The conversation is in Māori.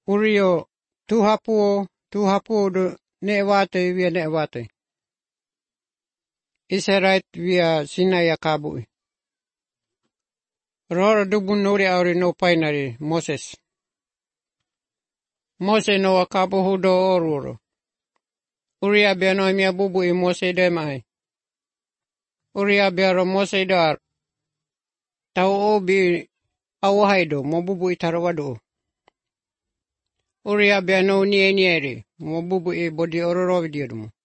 Urio tuhapuo do ne'wate via ne'wate. Israel via Sinai kabui. Rora dubun nuri auri no painari Moses. Mose no akabu hudo oruro. Uria bia no mia bubu I Mose de mai. Uria bia ro Mose dar. Tau obi awahaido mo bubu I tarawado. Uria bia no nieri mo bubu I bodi ororo vidiodumo.